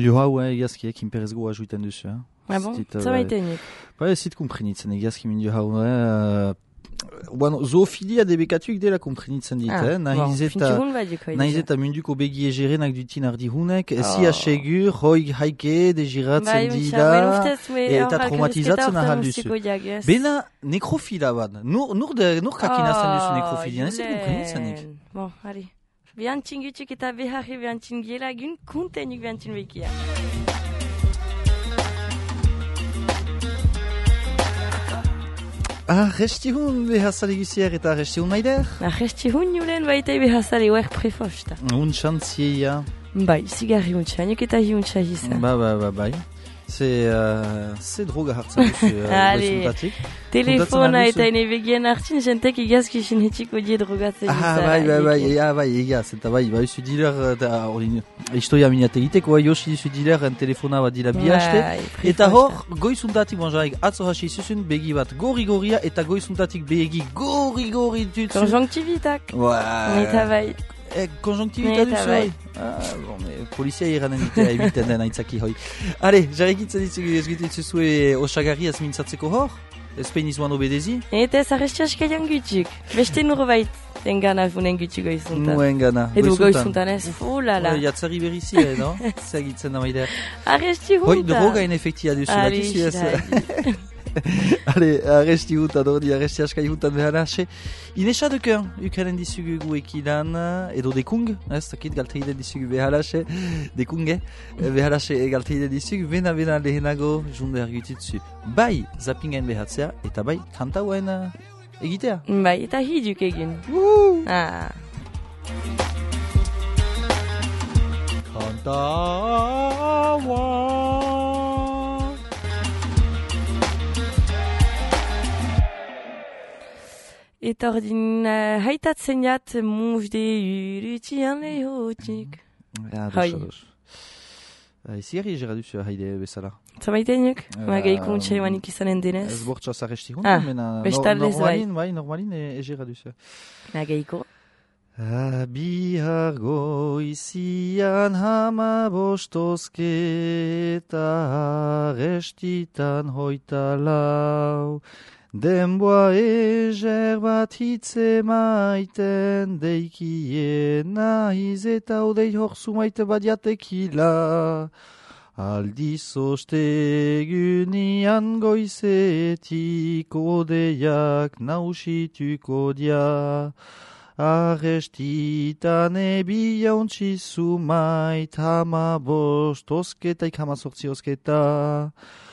hau, egazkiek inperezgo ajuiten duzu. Ah bon, ça va itenik. Ba, ez zit komprenitzen egazki mindu hau. Bueno, zoofilia debekatuik dela komprenitzen dit. Nahiz eta munduko begi egerenak dutin ardi hunek, ezia segur, hoi haike, degiratzen dira, eta traumatizatzen ahal duzu. Bena, nekrofila bat. Nur kakinazten duzu nekrofilia, ez zit komprenitzen. Bon, allez. Biantzin gutxik eta beharri biantzin gielagun, kuntenik biantzin bekia. Restihun behazali guzier eta restihun maider? Restihun julen baita behazali oer prefosta. Untxantzieia. Bai, zigarri untxaniok eta hi untxagisa. Bai. C'est droga hartzen duzu goizuntatik. Telefona eta enebegien hartzin jentek igazkizin hetxiko die drogatzen duzu. Bai, egaz, eta bai, zu diler, historia minat egiteko, Yoshi zu diler telefona bat dila bihaste, eta hor, goizuntatik bonjarek atzo hasi zuzun begi bat gorri-gorria, eta goizuntatik begi gorri-gorri dut. Konjonktibitak. Eta bai. Konjonktivita duzu hoi. Polizia iranen ditea ebiten den aitzaki hoi. Ale, jarrekitzen ditzugu ezgutitzuzu osagarri ez mintzatzeko hor? Ez pein izuan obedezi? Eta ez arrestiaskaian gutxik. Beste nurbait engana funen gutxik goizuntan. Engana. Edo goizuntan ez. Ulala. Jatzari berrizi, no? Zagitzen da maider. Arresti hunta. Hoi, droga inefektia duzu. Arresti hunta. Allez, arresti hutan, ordi arresti askai hutan beharase. Inesa duken, ukaren dizugu guekilan, edo dekung, ez dakit galteide dizugu beharase, dekunge, beharase galteide dizugu, bena lehenago junde argutitzu. Bai, zapingen behatzea, eta bai, kantauen egitea. Bai, eta hiduk egin. Kantaua. Eta ordin haitatzen jat muzde urutian lehotik. Dos. Zigarri egera duzu haide bezala. Zabaitenik? Magaikun txaimanik izanen denez. Ez bortxaz arresti hundu, normalin egera duzu. Magaiko. Bihar goizian hama bostozketa arrestitan hoita lau. Denboa ezer bat hitze maiten deikien nahiz eta odei horzu maite badiatekila. Aldiz ostegunian goizetik odeiak nausituko dia. Arrestitan ebi jauntzizu mait hama bost osketaik hama sortzi osketa.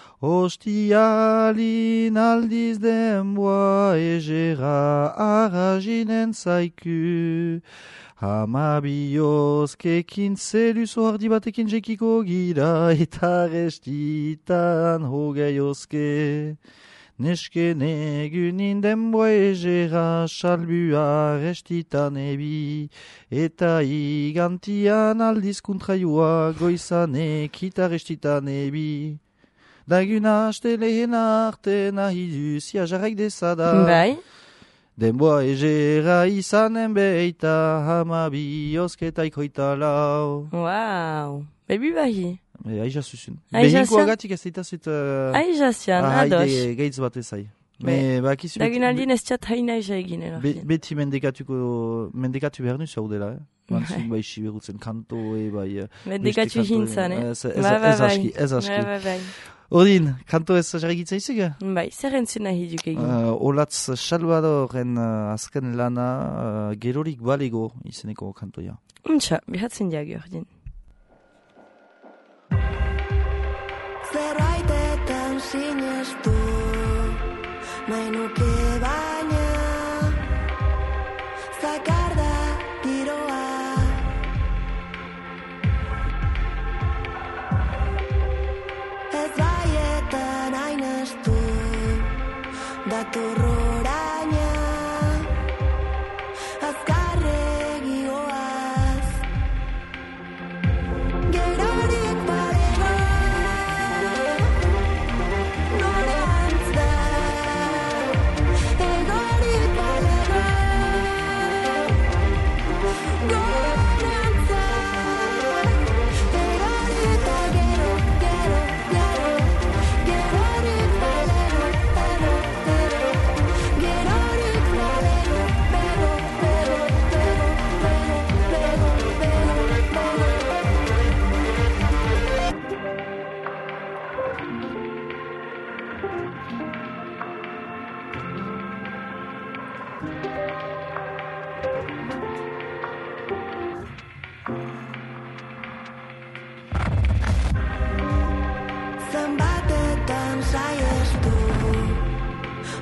Ostialin aldiz denboa egera arraginen zaiku. Hama biozkekin zeluzo hardi batekin jekiko gira eta arrestitan hogei oske. Neske negunin denboa egera salbu arrestitan ebi eta igantian aldiz kontraioa goizanek eta arrestitan ebi. Daguna haste lehen arte nahi duzia jarraik dezada. Bai. Denboa egera izanen beita hama biozketaik hoita lau. Wow. Bebi bahi. Aiza zuzun. Behinko agatik ez ditazut... Aiza zian, ados. Haide gaitz bat ezai. Daguna aldin ez txat haina aiza eginen. Beti mendekatu behar nuz hau dela, Mantzun bai siberutzen kanto, bai... Mendekatu hintzan, Ez aski. Odin, kanto ez jarrigitza izug? Bai, zer entzuna hiduk egin? Olatz Salvadoren azken lana gerorik balego izeneko kantoia. Untxa, behatzen diagio, ordin. Zerbaitetan sinestu nahi nuke baina zakar da giroa. Ez baietan ainestu datorroraina azkarregi goaz. Gerorik balego gorantz da. Egorik balego gorantz da. Egorik balego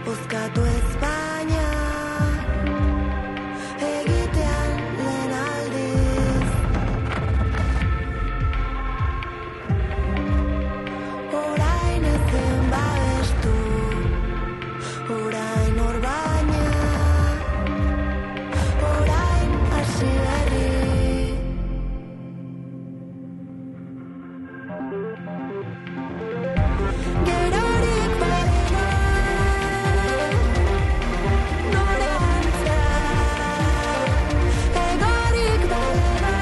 Bozkatu Espainia egitean lehen aldiz. Orain ezen babestu, orain hor baina, orain hasi berri. Gerorik balego norantza, egorik balego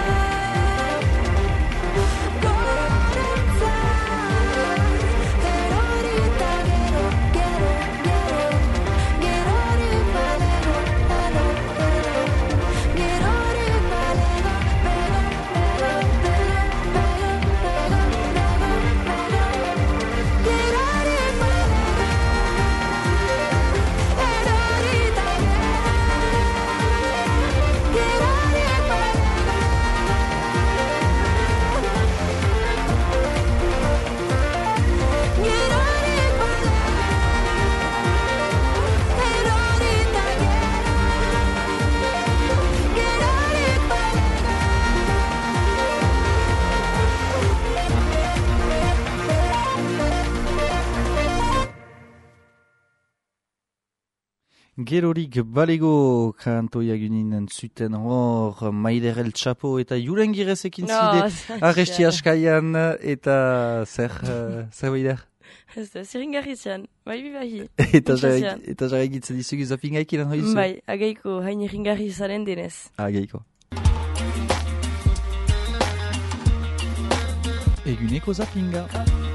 gorantza, gerorita gero, gerorik balego, gerorik balego, Gerorik balego kantoia ginen zuten hor Maider El Chapo eta Julen Girezekin zide arresti askaian eta zer Maider? Ez da, ziringarri zen, bai. Eta jarra egitzen dizugu zapingaikin hoizu? Bai, agaiko hain ringarri zaren denez. Agaiko. Eguneko zapinga.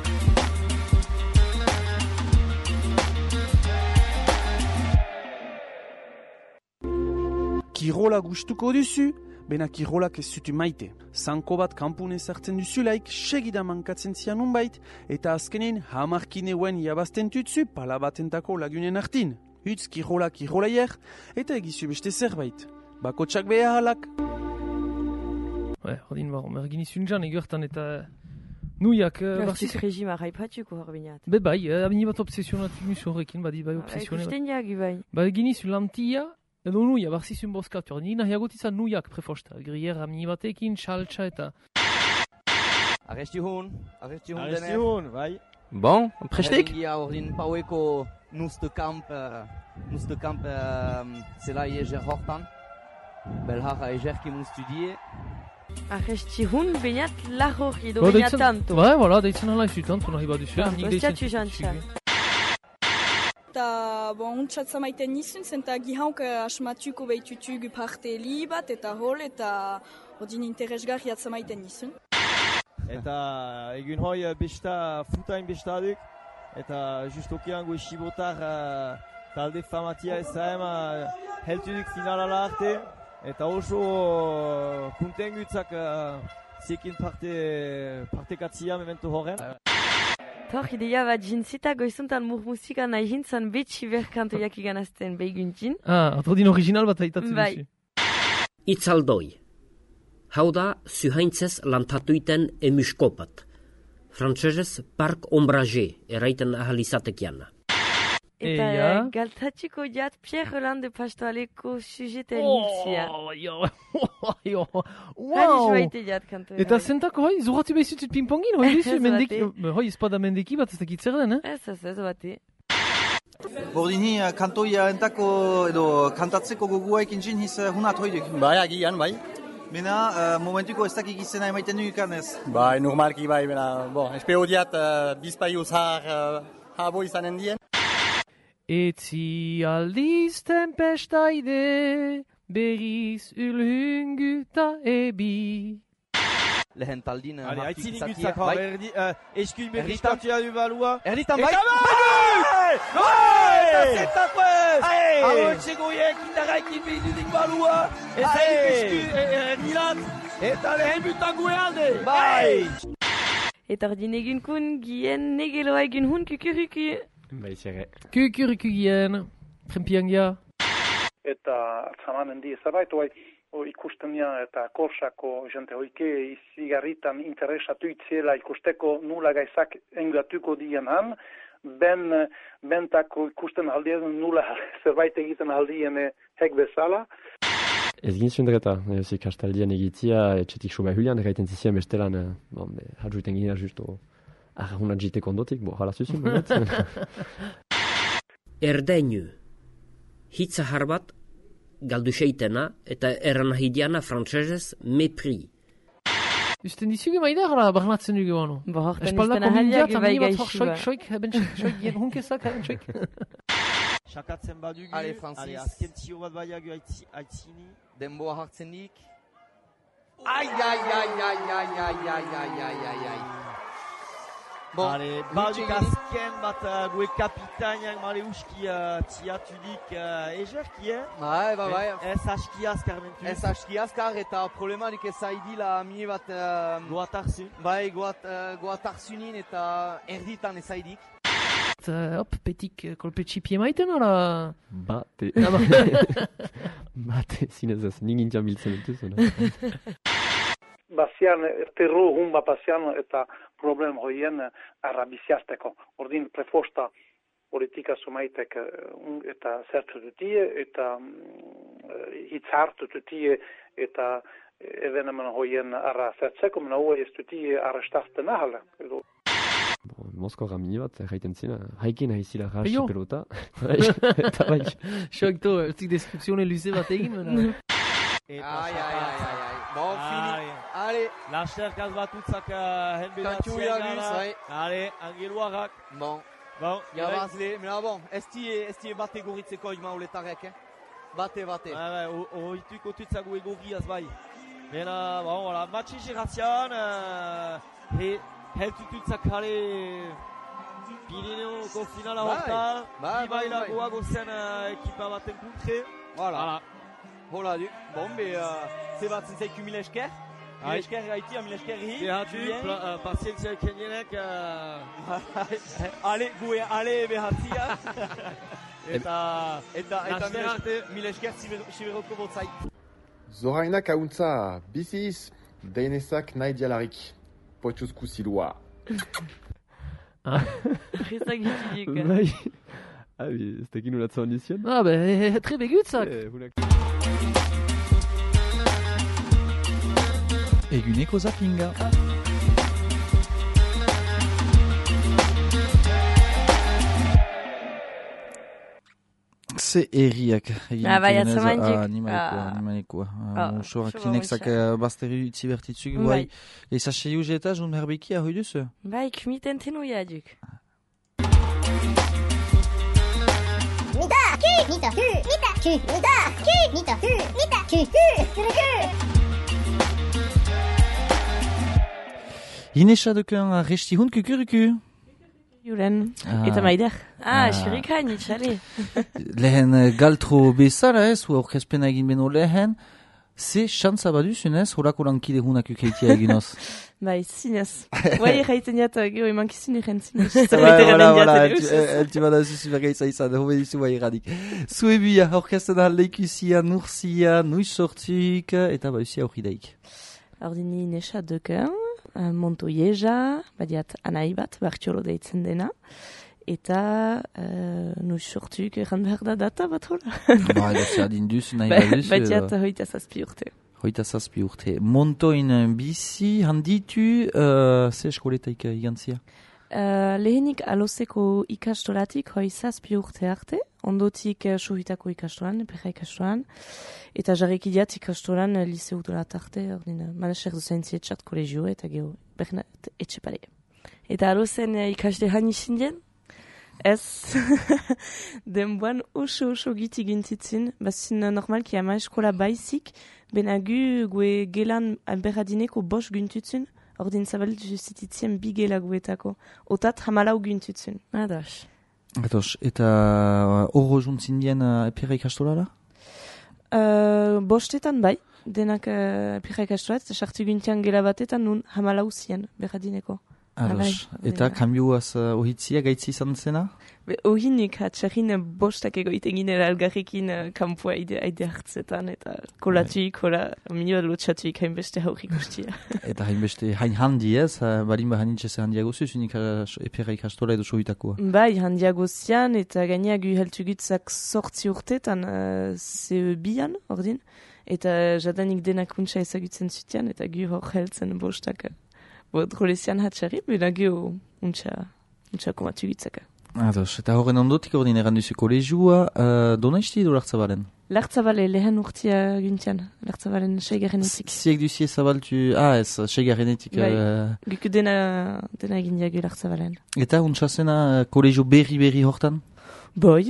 Kirola gustuko duzu, bena kirolak ez zutu maite. Zanko bat kanpun ezartzen duzulaik, segida mankatzen zian unbait, eta azkenen hamarkineuen jabazten tutzu pala batentako lagunen hartin. Hutz kirolaier, eta egizu beste zerbait. Bakotsak behalak. Hodin bar, merginizun jan egurtan eta nuiak... Barzik regima raipatxuko horbiñat. Be bai, abini bat obsesionatu nusu horrekin, badi bai obsesionatu. Ikusten jagi bai. Ba eginizu lantia, edo nuia, barzizun bozkatu. Nina hiagotizan nuiak prefosta. Grier amini batekin, saltsa eta... Arresti hun bai. Bon, prestek? Egia ordin paueko nuste kamp zelai eger hortan. Belharra egerki mun studie. Arresti hun bainat lahor edo bainat tanto. Bai, voilà, deitzen hala izu tanto nahi bat duzu. Bostiatu jantza. Eta, untsat zamaiten nizun, zenta gihauk asmatuko behitutugu parte libat eta hol, eta ordin interesgarriat zamaiten nizun. Eta egun hoi besta, futain bestaduk, eta justokian goe sibotar talde famatia ezaema heltuduk finalala arte, eta oso kuntengutzak zekin partekatzia memento horren. Tor, ideia bat jintzita goizuntan musika nahi jintzan betxi berkantoiak iganazten behiguntzin. Atrodin original bat haitatzen duzu. Itzaldoi. Hau da, zuhaintzez lantatuiten emuskopat. Frantsesez park ombrage, eraiten ahal izatekiana. Eta galtatxiko jat Pierre Hollande pastoaleko sujeten hiltzia. Wow! Baite jat kantoia. Eta zentako hoi, zurratu behizutut pingpongin, hoi duzu, mendeki, hoi izpada mendeki bat ez dakit zer den, Ez bate. Bordini kantoia entako edo kantatzeko gogua ekin zin hiz hunat hoiduk. Bai, agian, bai. Bena, momentuko ez dakik izena emaiten dukan ez? Bai, normalki bai, bena, espero diat bizpai uzhar habo izanen dien. Etzi aldiz tempestaide, berriz ulhunguta ebi. Lehen taldin... Haitzi ningutzak hor, eskuin berrikatua du balua. Erditan bai! Bai! Eta zentako ez! Hau etxegoiek indarraikin behidudik balua. Eta erdilat. Eta lehen butango alde. Bai! Eta ordin egun kun gien negeloa egun hun kukuruku. Baizere. Kukuruku gien, trempiangia. Eta zamanen di ezabait, ikusten dira eta korsako jente hoike izigarritan interesatu itziela ikusteko nula gaizak engatuko dian han, bentako ikusten aldien nula zerbait egiten aldien hek bezala. Ez gintzundreta, zik hastaldien egitzia, etxetik soba hulian, erraiten zizien bestelan, hadruiten gina justo, arraunat jiteko ondotik, hala zuzun, bat. Erdainu, hitza harbat, galdu seitena, eta eranahidiana frantsesez mepri. Usten dizuge maida gara barnatzen dugu ano. Espaldako mindiat, amni bat hor soik, haben soik, jen hunkezak, haben soik. Sakatzen badugu, azken tio bat baiagu aitzini. Denboa hartzen dik. Ai. Baduk azken bat gue kapitainak male uski tiatudik ejerki, Bai. Ez aski azkar mentu. Ez aski azkar eta problemarik ez aidila mine bat... Goatarzu. Bai, goatarzunin eta erditan ez aidik. Hop, petik kolpetsi pie maiten, ala? Bate. Bate, zinez ez, ningintian biltzen entuz. Bazian, terro humba bazian eta problem hoien arrabiziazteko. Ordin prefosta politika sumaitek eta zertu dutie eta hitzartu dutie eta evenemen hoien arra zertzeko, mena hoi ez dutie arrestazten ahala. Mosko ramini bat, erraiten zina, haikin haizila ras pelota. Eta bai. Xoak to, ertik deskripzione luze bat egin, mena. Bon, fini. Allez. Lasterkaz batutzak henbedatzen gara. Allez, angeluarrak. Bon. Jabazle, mena bon, esti bate goritzeko ima uletarek, Bate. Horituko tutzago egorriaz bai. Mena, bon, voilà, matxi geratzean, heltututzak jale Pirineoko finala hortan, Ibaila goago zen ekipa baten kontre. Voilà. Hola du. Bon, zebatzen zaiku mila esker. Mila esker gaiti, mila esker hi. Behatu, pazientzia kenienek. Ale behatzia. Eta mila esker siberoko botzai. Zorainak hauntza, biziz, deinezak nahi dialarik. Poitzuzku zilua. Rizak gitidik. Bai. Ez tekin ulatza ondizien? Tre begutzak. Eguneko zappinga. Ze erriak. Bai, atzamantik. Animalikoa. Musoak inexak basteri utzi bertitzuk. Bai. Eza seiu jeta, jun herbeki ahoi duzu? Bai, kumiten tenoia duk. Inesha duken resti hund kukuruku. Juren. Eta maider. Xerikain, itxale. Lehen galtro bezala ez, aurkezpena egin beno lehen, ze xantza baduzunez, horako lankide hunak ukeitia eginoz. Bai, zinez. Bai, erraiten jat, geho emankizun egin zinez. Elti bada zuzu bergaitza izan, hobe dizu bai erradik. Zuebia, aurkezpena leikusia, nursia, nuiz sortuk, eta bausia aurridaik. Ordini Inesha duken. Montoieza, badiat anai bat, bartxolo deitzen dena, eta nuiz sortuk erran behar da data bat hola. Ba, edo dinduz, nahi baduz. Badiat hoita zazpi urte. Hoita zazpi urte. Montoin bizi handitu, ze eskoletaik igantzia? Lehenik alozeko ikastolatik hoi zazpi urte arte, ondotik sohitako ikastolan, perra ikastolan, eta jarrekidiat ikastolan liseu dolat arte, maneser dozaintzi etxat kolegio, eta geho, bernat etxepare. Eta alozen ikaste hani zindien, ez, denboan oso giti gintitzin, bazin normalki ama eskola baizik, benagu gue gelan berradineko bos gintitzin, ordin zabaldu zititzien bigela guetako. Otat hamalau gintutzen. Ados. Eta horro juntzin dien epira ikastolara? Bostetan bai. Denak epira ikastolat, eta sartu gintian gela batetan nun hamalau zien berradineko. Ados. Eta kamioaz ohitzia gaitzi izan zena? Ohinik hatxarrin bostak egoiten ginera algarrikin kampua aide hartzetan, eta kolatuik, minua lotxatuik hainbeste haurrik ustia. Eta hainbeste hain handi ez, barin hanitxez handiago zuz, unik epera ikastola edo sohitakoa? Bai, handiago zian, eta gaina gu heltugutzak 8 urtetan CE2an, ordin, eta jadanik denak untsa ezagutzen zutian, eta gu hor heltzen bostak. Drolezian hatxarri, bera gu untsa komatu gitzaka. Ados, eta horren ondotik ordin eranduzu kolegiua, dona izti edo Lartzabalen? Lartzabale, lehen urtia guntian, Lartzabalen seigarrenetik. Ziek duzie zabaltu, ez, seigarrenetik. Guku dena egin diagu Lartzabalen. Eta untsa zena kolegio berri hortan? Bai,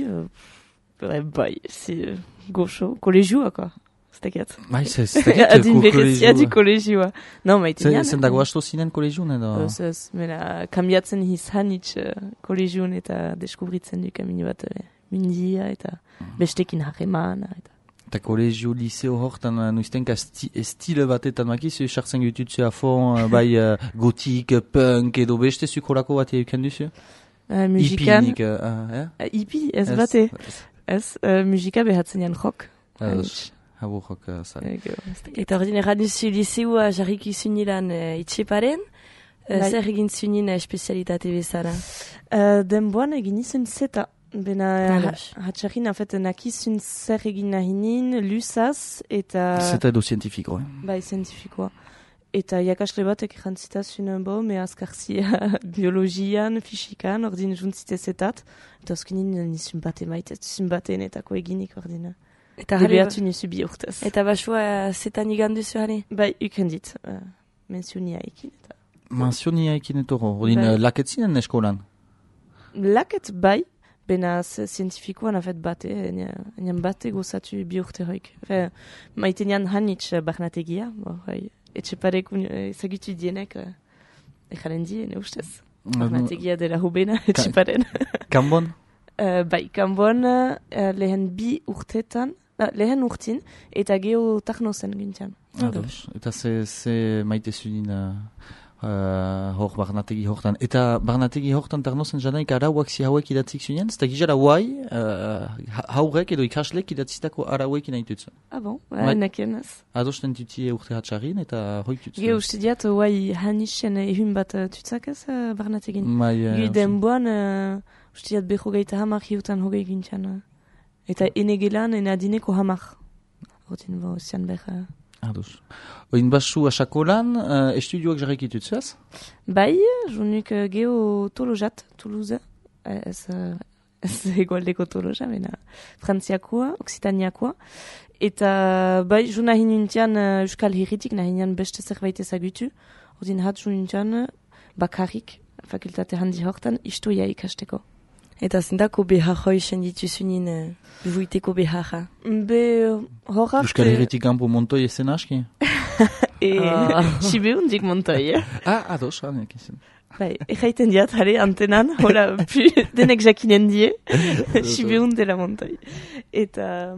goxo, kolegioa, quoi. Ztekiat. Adin berezia du kolegioa. No, maitenean. Zendago hasto zinen kolegioan edo? Ez, mena, kambiatzen izanitz kolegioan eta deskubritzen du kamino bat mundia eta bestekin harremana. Eta kolegio liceo hortan nuiztenka stile batetan makizu esartzen gututzu afon, bai gotik, punk edo beste zukorako bat euken duzu? Musikan. Ipi, ez bate. Ez, musika behatzen jan rock. Haburok zare. Eta ordin erraduzu liceua jarriki zunilan itxeparen, zer egin zunin espezialitate bezala? Denboan egin izun zeta. Bena hatxarrin afet nakizun zer egin nahinin, lusaz, eta... Zeta edo zientifikoa. Bai, zientifikoa. Eta jakasle batek erantzitazun me azkarzia biologian, fisikan, ordin juntzite zetat, eta azkenin nizun bate maitet, zun bateenetako eginik ordina. Eta behatu nizu bi urtez. Eta basua zetan iganduzu hali? Bai, ukendit. Mensionia ekin. Mensionia ekin etoro. Ordin laket zinen eskolan? Laket bai, bena zientifikoan afet bate, enian bate gozatu bi urte hoik. Maitenian hanitz barnategia, etxeparek ezagutu dienek, ejaren dien ustez. Barnategia dela hubena etxeparen. Kambon? Bai, Kambon lehen bi urtetan, lehen urtin, eta geho tarnozen gintian. Eta ze maite zunin hor barnategi hortan. Eta barnategi hortan tarnozen jadanik arauak zi hauek idatzik zunien? Zeta gizara guai haurek edo ikaslek idatzitako arauek inaitutzen. Bon, nekien ez. Adosten tutie urte hatxarrin eta hoik tutzen. Geho uste diat guai hanixen ehun bat tutzak ez barnategin. Gu denboan... Ustiat beho gaita hamak hiutan hogei gintian. Eta enegelan adineko hamak. Hortin bo, zian beha. Ados. Oin basu asakolan, estudioak jarrik itutzuaz? Bai, junuk geho Tolojat, Toulouse. Ez egualdeko Toloja, bena Frantziakoa, Oksitaniakoa. Eta bai, juna hinuntian Euskal Herritik, nahinean beste zerbait ezagutu. Hortin hat jununtian bakarrik, fakultate handi hortan, istoia ikasteko. Eta zendako beharra izan dituzunin, buiteko beharra? Horak... Euskal Herritik kanpo montoi ezen aski? Sibeundik montoi, Ados, hanek izan. Bai, egaiten diat, antenan, hola, denek jakinen die, Sibeund dela montoi. Eta...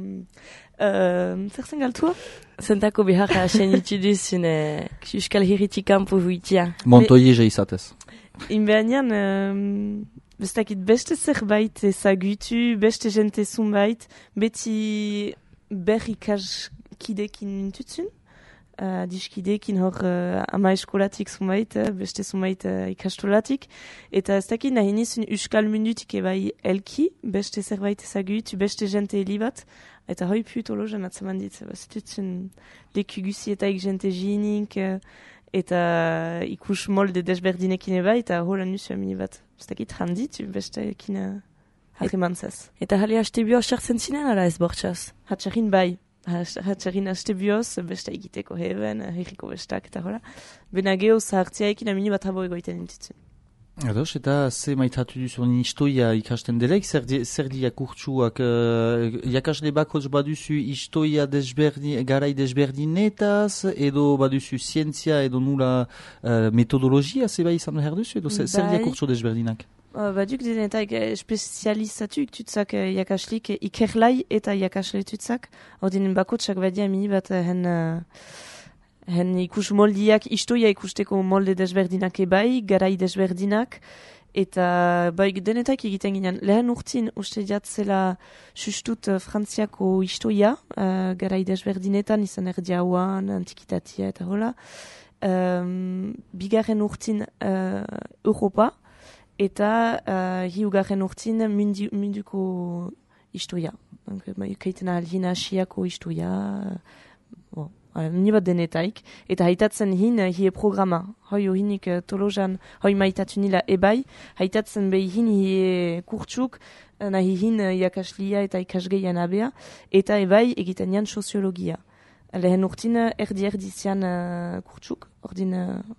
zer zen galtua? Zendako beharra izan dituzun, Euskal Herritik kanpo buitia. Montoi eza izatez. Inbeanian... Bestakit beste zerbait ezagutu, beste jente zunbait, beti berrikaskidekin nintutzun. Diskidekin hor ama eskolatik zunbait, beste zunbait ikastolatik. Eta ez dakit nahi nizun Euskal mundutik ebai elki, beste zerbait ezagutu, beste jente helibat. Eta hoi putolojan atzaman dit, bazitutzun leku guzietaik jente jinik, eta ikus molde desberdinekin eba, eta hola nusu amini bat. Ztakit handitu beste ekin harremantzaz. Eta hali haste bioz sartzen zinen, ala ez bortxaz? Hatxarrin bai. Hatxarrin haste bioz, beste egiteko heben, herriko bestak, eta hola. Bena geho zahartzea ekin amini bat habo egoiten intutzen. Ados, eta ze maitatu duzun istoia ikasten delek, zer diak urtsuak, jakasle bakoz baduzu istoia garai desberdinetaz, edo baduzu zientzia edo nula metodologia, zeba izan behar duzu, edo zer diak urtsu desberdinak? Baduk denetak espezializatu tutzak jakaslik ikerlai eta jakasle tutzak, ordinen bakotsak badia mini bat hen Hen ikus moldiak, istoia ikusteko molde desberdinak ebai, garai desberdinak, eta bai denetak egiten ginen. Lehen urtin uste jatzela sustut frantziako istoia, garai desberdinetan, izan erdiauan, antikitatia eta hola. Bigarren urtin Europa, eta hiugarren urtin munduko istoia. Kaiten alhin asiako istoia, ni bat denetaik, eta haitatzen hie programa. Hoi hinik tolojan, hoi maitatu nila ebai, haitatzen behi hie kurtsuk, nahi iakaslia eta ikasgeian abea, eta ebai egiten jan soziologia. Lehen urtin erdi-erdizian kurtsuk, ordin,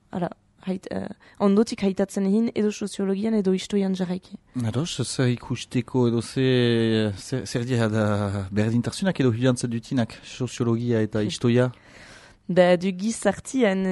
ondotik haitatzen edo soziologian edo istoian jarraiki. Ados, zer ikusteko edo zer dira da berdintarsunak edo hilantzat dutinak, soziologia eta istoia? Da du gizartian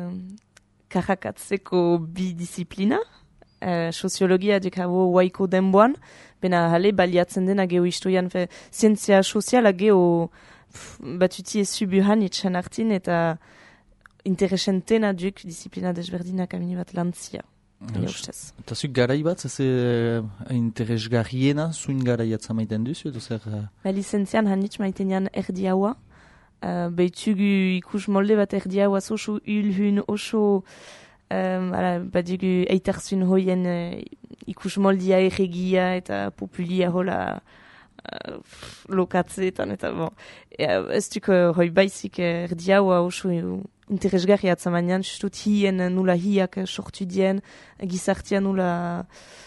karakatzeko bi disiplina, soziologia dukabo waiko denboan, bena hale baliatzen dena geho istoian, zientzia soziala geho batuti ezubuhan itxan hartin eta interesentena duk disiplina desberdinak amini bat lantzia. Eta zuk garai bat, interesgarriena zuin garaiatza maiten duzu edo zer? Licentzian hanitz maitenean erdiaua, behitugu ikus molde bat erdiaua oso ulhun, oso badigu eitarzun hoien ikus moldia erregia eta populia hola lokatzeetan eta bon. Ez duk hoi baizik erdiaua oso interesgarri atzamanean, justut hien nula hiak sortu dien, gizartia nula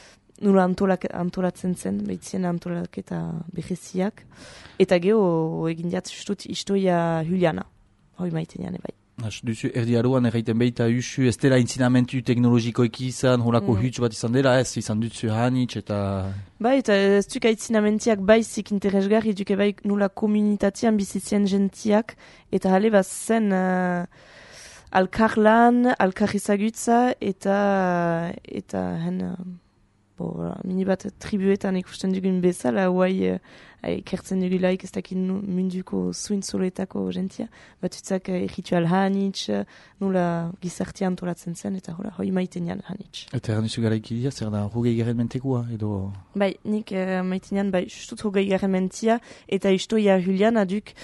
antolatzen zen, behitzien antolaketa bereziak. Eta geho egin diat justut istoia Juliana, hoi maitenean ebai. Duzu erdiaroan erraiten behita usu, ez dela intzinamentu teknologikoeki izan, holako huts bat izan dela, ez izan dutzu hanitz eta... Bai, eta ez duk aitzinamentiak baizik interesgarri duke bai nula komunitatean bizitzien gentiak, eta hale bat zen alkarlan, alkarizagutza eta minibat tribuetan ikusten dugun bezala, guai kertzen dugulaik ez dakin munduko zuin zoletako gentia, batutzak ritual hanitz, nula gizartia antolatzen zen, eta hoi maitenean hanitz. Eta erranduzu garaikidia, zer da hogei garen mentekoa, edo? Bai, nik maitenean, justut hogei garen mentia, eta istoia Juliana duk,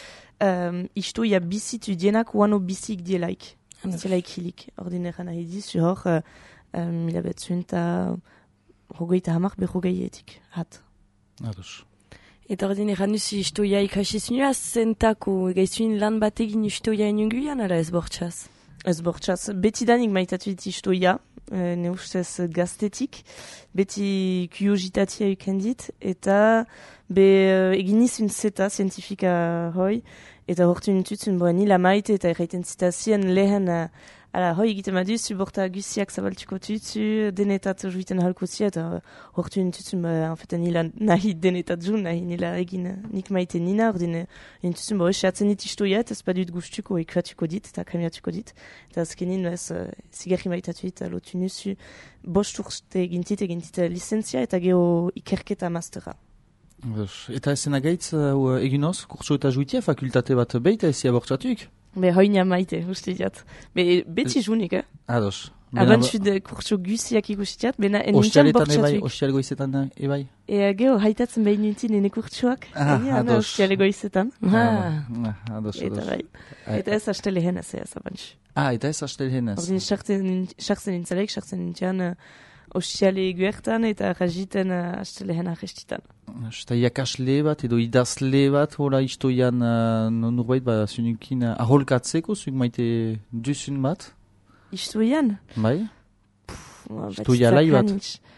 istoia bizitu dienak uano bizik dielaik. Zelaik hilik. Ordineran nahi dizu hor, mila betzuen eta hogeita hamar berrogeietik. Hat. Ados. Eta ordineran duzu istoia ikasizunua zentako gaizun lan bategin istoia inunguian, ala ez bortxaz? Ez bortxaz. Betidanik maitatu dit istoia, ne ustez gaztetik, beti kuriositatea ukendit, eta egin izun zeta zientifika hoi, eta hortu nintutzen nila maite eta erraiten zitazien lehen hoi egiten baduzu, borta guziak zabaltuko tutzu, denetat juiten halko zia, eta hortu nintutzen nila nahi denetat zu, nahi nila egin nik maite nina, ordine nintutzen esatzen dit istoia, eta ez badut guztuko ekuatuko dit, eta kamiatuko dit, eta azkenin zigarri maitatu dit, lotu nuzu, bost urte egintit licentzia, eta geho ikerketa mastera. Eta ezen agaitz eginoz, kurso eta juitia fakultate bat beita ezi abortzatuk? Hoina maite, uste diat. Beti junik, Ados. Abantzud kurso guziak ikustiat, bena enintzen bortzatuk. Ostial goizetan ebai? Geho, haitatzen behin nintzen ene kurtsuak. Ados. Ostial goizetan. Ados. Eta ez haste lehen ez abantz. Eta ez haste lehen ez. Ordin sartzen nintzalek, sartzen nintzean ostiale guertan eta rajiten haste lehen arrestitan. Eta iakasle bat edo idazle bat, hola istoian norbait zunukin aholkatzeko, zuk maite duzun bat? Istoian? Bai? Istoia lai bat?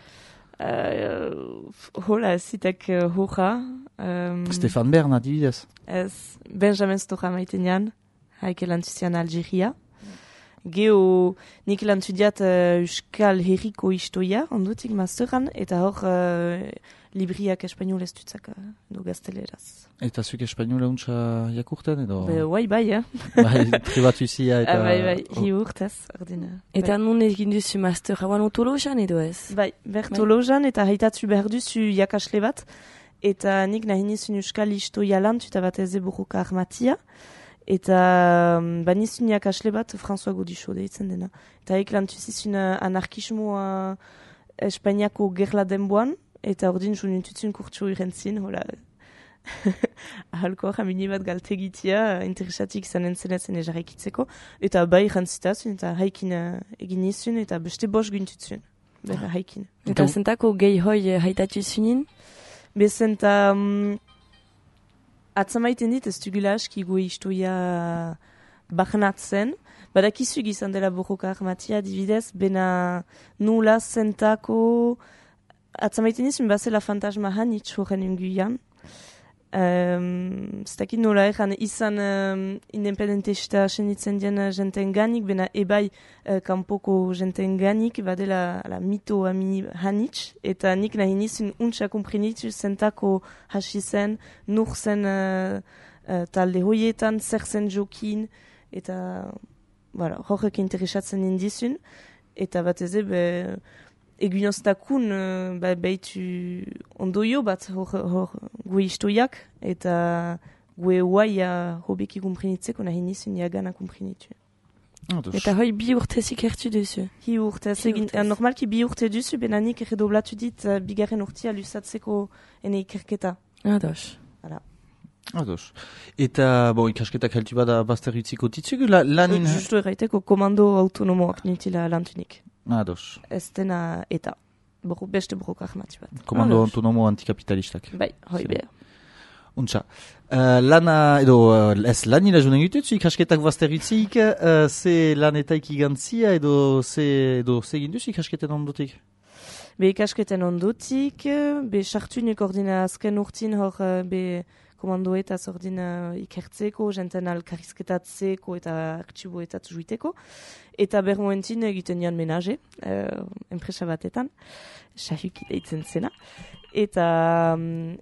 Hola, zitek hoja. Stefan Bern adibidez? Ez, Benjamin Stoja maitenean, haike lantuzian Algeria. Geho, nik lantudiat Euskal Herriko istoia, ondutik masteran, eta hor libriak espainol ez dutzak edo gazteleraz. Eta zuk espainola untsa jakurten edo? Bai, Bai, privatuzia eta... Bai, hi urtez, ordina. Eta nun egin duzu master hauan otolojan edo ez? Bai, bertolojan eta haitatzu behar duzu jakasle bat, eta nik nahi nizun Euskal istoia lantu eta bat ez eburuka armatia, Eta banizuniak asle bat, François Godicho deitzen dena. Eta haik lan tuzizun anarkismoa Espainiako gerla denboan, eta ordin junitutzun kurtsu irentzin, hola, ahalko jamini bat galtegitia, interesatik izanen zenetzen ejarrekitzeko, eta bai jantzitazun, eta haikin egin izun, eta beste bost guntutzun, berra haikin. Eta zentako gehi hoi haitatu zunin? Bezenta, atzamaiten dit, ez dugula aski goe istoia bahnatzen, badakizu gizan dela borroka armatia, dibidez, bena nula zentako, atzamaiten izun bazela fantasma hanitz horren unguian. Zdakit nola egan izan independentista senitzen dien jenten ganik, bena ebai kanpoko jenten ganik, badela mito amini hanitz, eta nik nahi nizun untsa komprenitu zentako hasi zen, nur zen talde hoietan, zer zen jokin, eta horrek interesatzen indizun, eta bat eze, egunoztakun behitu ondoio bat hor gue istoiak, eta gue huaia hobeki kumprenitzeko nahi nizun jagana kumprenitu. Eta hoi bi urtez ikertu duzu? Hi urtez. Normalki bi urte duzu, benanik erredoblatu dit bigarren urtia lusatzeko ene ikerketa. Ados. Ados. Eta, ikasketak heltu bada bazterritziko titzugu, lanin... Justo erraiteko komando autonomoak nintila lantunik. Ados. Ez dena eta. Beste borroka ahmatu bat. Komando autonomo antikapitalistak. Bai, hoi beha. Untsa. Lana, edo, ez lanila junen gututzu ikasketak bazterritzik, ze lanetaik igantzia, edo ze ginduzu ikasketen ondotik? Ikasketen ondotik, sartunik ordina azken urtin hor, komandoetaz ordina ikertzeko, jenten alkarrizketatzeko eta artxiboetat juiteko. Eta bermoentin egiten jan menaje, enpresa batetan, sahuki deitzen zena. Eta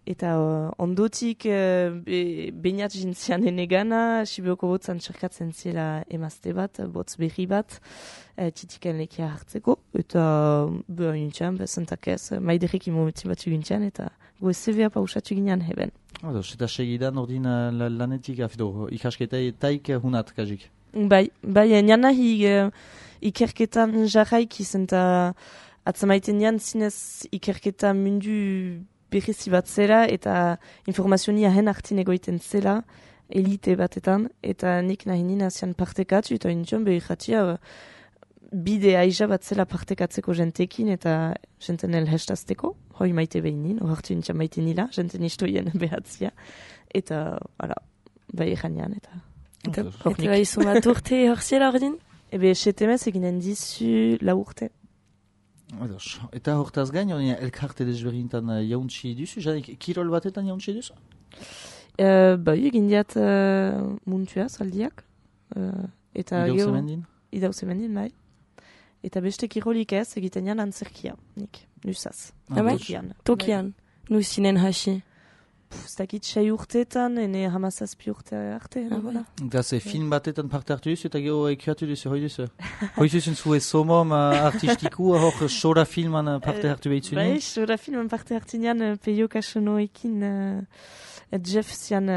ondotik bainat jintzian enegana, Sibioko botzan txerkatzen zela emazte bat, botz berri bat, titiken lekia hartzeko. Eta behar nintxan, bezentak ez, maiderek imometin bat jugintian, eta goe zebea pausatu ginean heben. Eta segidan ordin lanetik, ikasketaik hunat kajik? Bai, nian ikerketan jarraik izan eta atzamaiten jan zinez ikerketa mundu berrezi bat zela eta informazioa hen hartin egoiten zela elite batetan eta nik nahi nina zian partekatu eta nintzen behiratia bide aiza bat zela partekatzeko jentekin eta jenten elhestazteko, hoi maite behinin, horretu nintzen maite nila, jenten istoien behatzia eta bai janean eta bai izun bat urte horziela ordin? Ebe setemez eginen dizu la urte. Ados. Eta hortaz gain, elkarte desberdintan jauntzi duzu, janik kirol batetan jauntzi duzu? Bai, egin diat muntua saldiak. Idau zemendin? Idau zemendin, bai. Eta beste kirolik ez egiten jan antzerkia, nik, nusaz. Tokian, nusinen hasi. Zdakit 6 urteetan, ene 17 urte arte. Eta ze film batetan parte hartu duzu eta gero ekuatu duzu, hoi duzu? Hoi zuzun zue somom artistikua hor sora filman parte hartu behitzu bai, sora filman parte hartu nian Peio Kasonoekin Jeff zian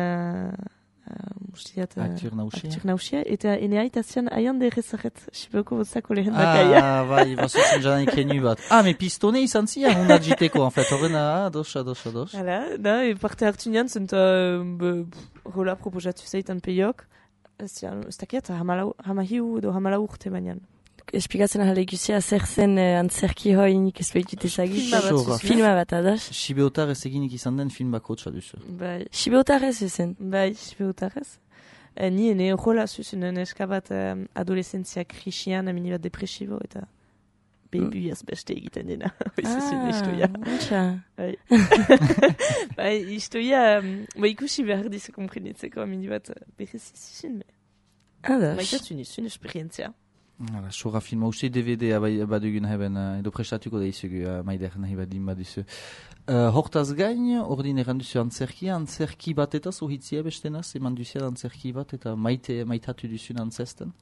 aktur nausia eta ene aita zian aian derrezaret Sibioko botzako lehen bakaia. Bai, bazuzen jadan ikenu bat. Me pistone izan zian honat jiteko, en fait, horren ados. Hala, parte hartu nian zenta rola proposatu zaitan Peiok, ez dakiat, hamahiu edo hamala urte baina. Esplikatzen ahal eguzia zer zen antzerki hoi nik ezpeitut ezagit. Filma bat, adas? Sibeotar ez eginik izan den film bako txa duzu. Bai. Sibeotar ez ezen? Bai, Sibeotar ez. Ni ene rola zuzen eskabat adolescentzia krisian, amini bat depresibo eta bebuiaz beste egiten dena. Bai. Bai, istoia, ikusi behar dizu komprenitzeko amini bat berezizizun. Adas. Maitatzen izun esperientzia. Sora filma uste DVD badugun heben edo prestatuko da izugu maider nahi badin baduzu. Hortaz gain, ordin erranduzu antzerki bat eta zohitzia bestenaz, eman duzia antzerki bat eta maitatu duzun antzesten?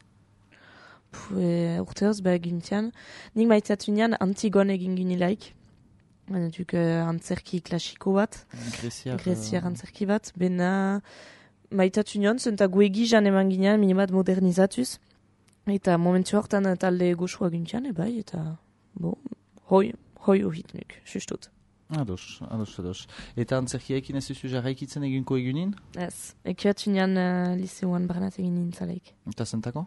Urteoz behar gintian. Nik maitatu nian Antigon egin ginilaik. Antzerki klasiko bat. Greziar antzerki bat. Bena maitatu nion, zenta guegi jan eman ginean minimat modernizatuz. Eta momentu hortan talde goxua gintian, eta hoi ohit nuk, justut. Ados. Eta antzerkiaekin ez duzu jarraikitzen egunko egunin? Ez, ekiatu nian liseuan barnat egin nintzaleik. Eta zentako?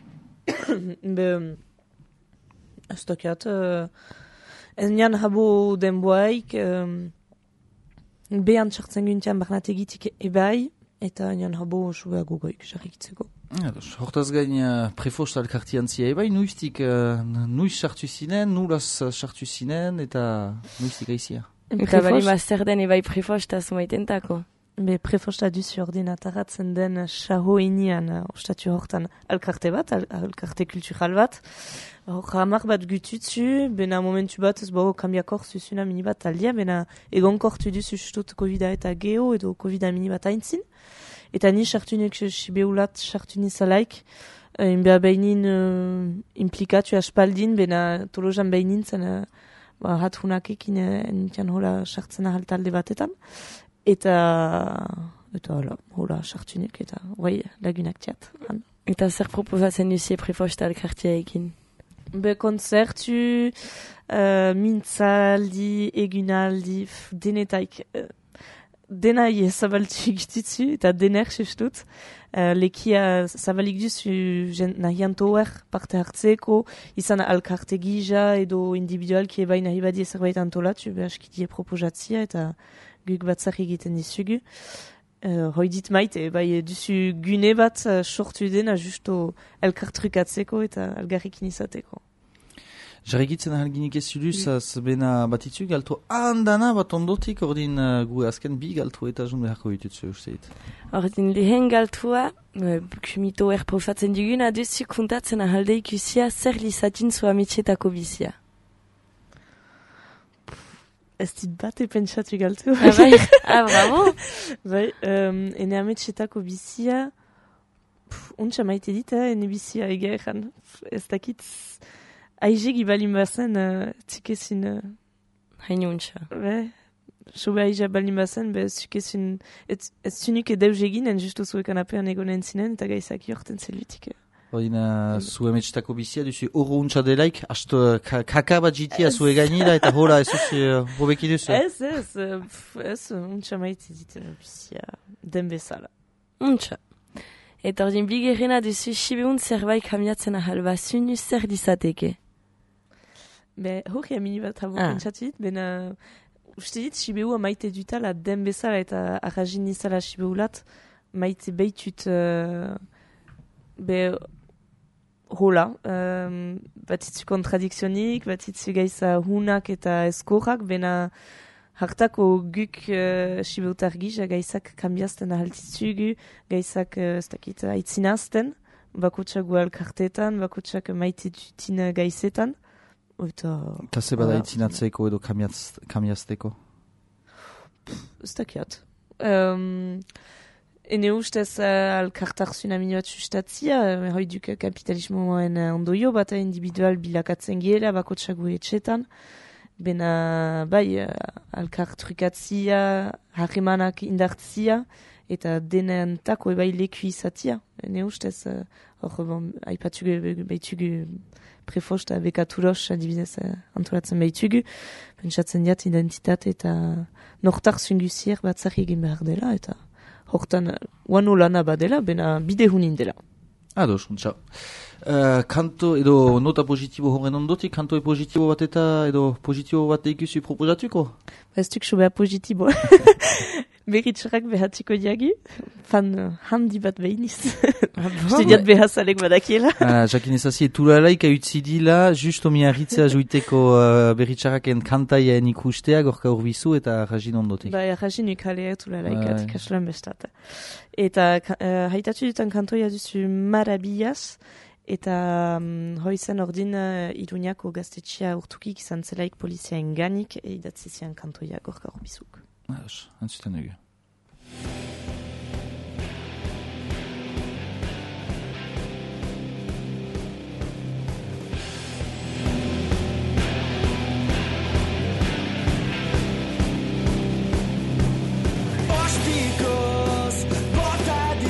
Ez tokiat, ez nian habo denboaik, behan txartzen gintian barnat egitik ebai, eta nian habo osua gogoik jarraikitzeko. Hortaz gain prefost alkartian zia ebai, nuiztik nuiz sartu zinen, nulaz sartu zinen, eta nuiztik aizia? Eta bali mazer den ebai prefosta zumaitentako. Prefosta duzu ordinataratzen den xaho inian ostatu hortan alkarte bat, alkarte kultural bat. Hamar bat gututzu, bena momentu bat ez kambiakor zuzuna mini bat aldia, bena egonkortu duzu justut COVID-a eta geo edo COVID-a mini bat aintzin. Eta ni sartunek sibeulat sartu nizalaik, inbea behinin implikatu aspaldin, bena tolojan behinin zen hat hunakekin nintian hola sartzen ahal talde batetan. Eta hola sartunek, eta lagunak txat. Eta zer proposatzen duzie prefosta alkartiaekin? Konzertu, mintzaldi, egunaldi, denetaik... Denai zabaltu egitutzu eta dener sustut. Lekia zabalik duzu nahian toer parte hartzeko, izan alkarte gija edo individualki ebai nahi badi zerbait antolatu, behaskidie proposatzia eta guk batzak egiten dizugu. Hoi dit maite, bai duzu gune bat sortu dena justo elkartrukatzeko eta algarrikin izateko. Jarrikitzen ahalginik ez zuduz, bena batitzu galtu handana bat ondotik, ordin gu azken bi galtu eta jun beharko ditutzu usteit. Ordin lehen galtua, kumito erprofatzen duguna duzu kontatzen ahalde ikusia zer lizatin zua mitxetako bizia. Ez dit bate pentsatu galtu. Bravo! Ene ametxetako bizia, untsa maite dit, ene bizia egeran, ez dakit... Aizeg ibalin bazen, txikezin... Hainu untsa. Sobe aizeg balin bazen, txikezin... Ez zunik edeuz egin, justu zue kanapean egonen zinen, eta gaizak jorten zelutik. Oina, zue metxetako bizia, duzu oro untsa delaik, asto kaka bat jitia zue gainida, eta hola ez duzu hobeki duzu? Ez, untsa maite dit bizia den bezala. Untsa. Eta ordin bigerrena duzu sibeun zerbait kamiatzen ahal bazunu zer dizateke? Hori amini bat habo pentsatit, bena uste dit sibeua maite dutala den bezala eta arrajin nizala sibeulat maite beitut hola, batitzu kontradikzionik, batitzu gaiza hunak eta eskorrak, bena hartako guk sibeutar gisa gaizak kambiazten ahaltitzugu, gaizak ez dakit aitzinazten, bakotsak gu alkartetan, bakotsak maite dutin gaizetan. Eta zeba da itzinatzeko edo kamiazteko? Ez dakiat. Ene ustez alkartarzuna minu bat sustatzia, hoi duk kapitalismoen ondoio bat individual bilakatzen giela, bakotsak gu etxetan. Bena, alkartrukatzia, harremanak indartzia, eta denen tako ebai leku izatia. Ene ustez, aipatugu behitugu prefosta bekaturos adibidez antolatzen behitugu. Pentsatzen diat identitate eta nortar zunguzier batzak egin behar dela, eta hortan wano lana badela, bena bide hunin dela. Ados, untsa. Kanto edo nota positibo horren ondotik, kanto positibo bat eta edo positibo bat ikusi proposatuko? Ez duk sobea positibo. Beritxarrak behatiko diagi, fan handi bat behiniz. Uste diat behazalek badakiela. Jakin ezazi, eturalaik utzi dila, justo miarritzea juiteko beritxarraken kantaien ikustea, gorka urbizu eta rajin ondotik. Rajin ukalea eturalaik atikasulan bestat. Eta haitatu dutan kantoia duzu marabillas, eta hoizan ordin Iruñako gaztetxea urtukik izan zelaik polizia enganik, idatzizian kantoia gorka urbizuk. Ados, entzuten dugu. Ostikoz, bota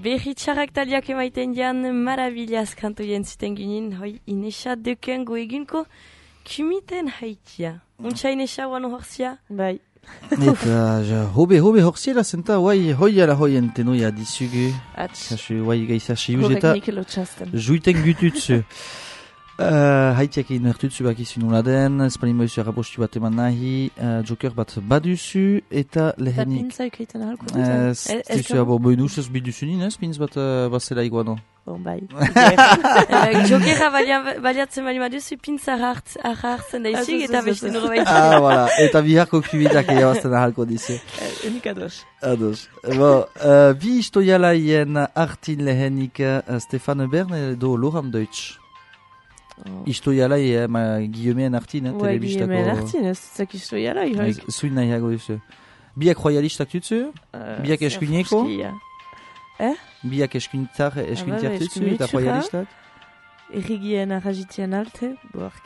Berri txarrak taliak emaiten dian maravilaz kantu jentziten ginen, hoi Inesa deken goegunko kumiten haitia. Untsa Inesa guano horzia? Bai. Eta hobe horziela zenta, hoi ala hoien tenoia dizugu. Kasu, gaizar siuz eta juiten gututzu. Haitiak egin ertutzu bakizu nula den, espalin boizu errapostu bat eman nahi, joker bat baduzu, eta lehenik... Eta pintza ekaiten ahalko dut? Ez duzu, boi nusaz biduzu nien, pintz bat bazela iguano. Bon, bai. Jokerra baliatzen bali maduzu, pintza hartzen daizik, eta beste nuro baita. Voilà, eta biharko kubitak egabazten ahalko dizu. Enik ados. Ados. Bi istoialaien artin lehenik Stefan Bern edo Loram Deutsch. Istoialai, Guillemeen artin, telebistako... Guillemeen artin, ez zak istoialai, hoi. Zuin nahiago duzu. Biak royalistak tutzu? Biak eskuineko? Biak eskuintar tutzu eta royalistak? Errigien arrajitien alte, bork.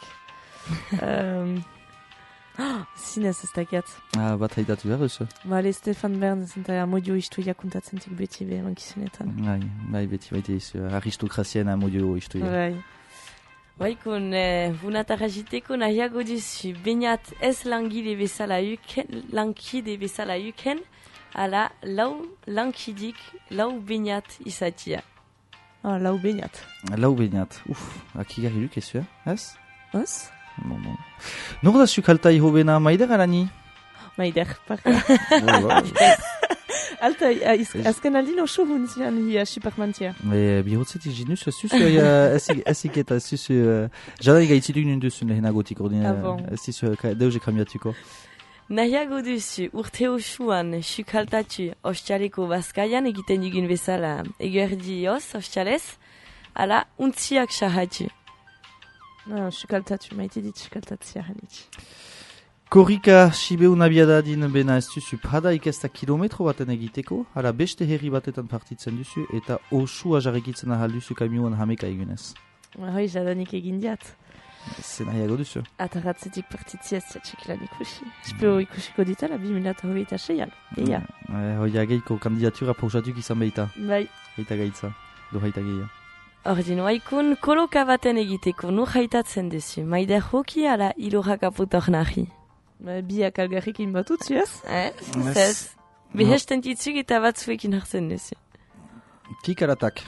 Zinez ez dakiat. Bat haidatu behar duzu. Bale, Stefan Bern, zenta amodio istoia kontatzen tik beti behar mankizunetan. Bai, beti baita izu. Aristokrazien amodio istoia. Bai. Baikun, unatarajiteko nahiago duzu, bainat ez lankide bezala yuken, ala lau lankidik, lau bainat izatia. Lau bainat. Lau bainat. Akigarri luk ezu, ez? Ez? Bon. Nor da zuk alta iho bena, maider alani? Maider, parka. Alta, azken aldin oso hunzian hi Supermantia. Bihotzetik jinus, zuzu ezik eta zuzu... Jadari gaitzituk nunduzun lehenagotik ordine. Ez zuzu deuze kambiatuko. Nahiago duzu, urte osuan, sukaltatu ostialeko bazkaian egiten dugun bezala. Egerdi oz, ostialez, ala untziak sahatu. Sukaltatu, maite dit sukaltatzia hanitz. Korrika Sibeun abiada din bena ez duzu prada ikesta kilometro baten egiteko, ala beste herri batetan partitzen duzu eta osua jarrekitzen ahal duzu kamioan hameka egunez. Hoi, jadanik egin diat. Zer nahiago duzu? Atarratzetik partitzia ez txekilan ikusi. Espero ikusiko ditala 2026an. Eia. Hoi, ageiko kandidatura pausatuk izan behita. Bai. Heita gaitza. Do haita geia. Ordin, waikun koloka baten egiteko nur haitatzen duzu. Maider hoki ala ilorrak apotor nahi. Biak algarrikin batutzu, ez? Ez. Behesten ditzuk eta batzuekin hartzen duzu. Tikaratak.